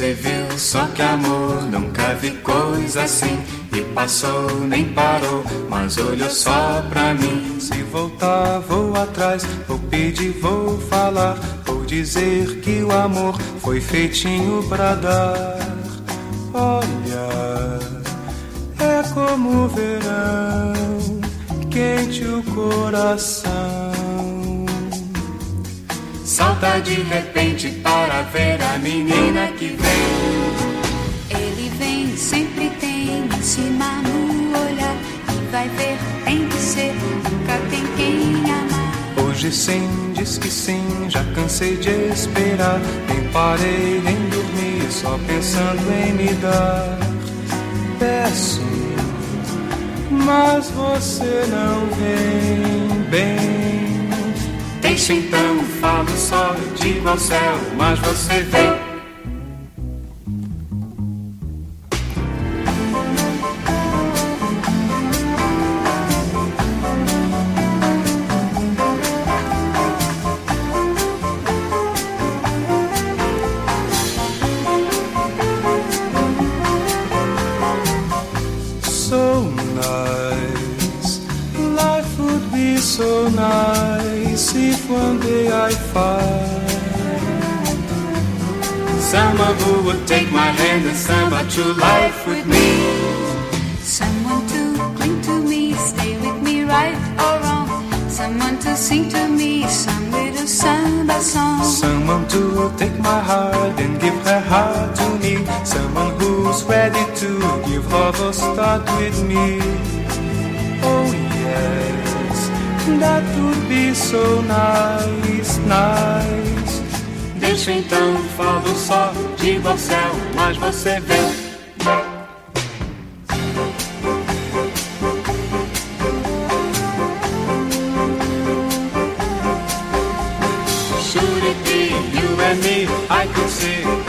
Você viu só que amor, nunca vi coisa assim. E passou, nem parou, mas olhou só pra mim. Se voltar, vou atrás, vou pedir, vou falar. Vou dizer que o amor foi feitinho pra dar. Olha, é como o verão, quente o coração. Salta de repente para ver a menina que vem. Ele vem, sempre tem em cima no olhar. E vai ver, tem que ser, nunca tem quem amar. Hoje sim, diz que sim, já cansei de esperar. Nem parei, nem dormi, só pensando em me dar. Peço, mas você não vem bem. Deixa então, falo só, digo ao céu, mas você vem. So nice, life would be so nice if one day I find someone who would take my hand and spend my true life with me. Someone to cling to me, stay with me right or wrong. Someone to sing to me some little samba song. Someone to take my heart and give her heart to me. Someone who's ready to give love a start with me. Oh yes, that would be so nice, nice. Deixa então, falo só, digo ao céu, mas você vem. Should it be you and me, I could see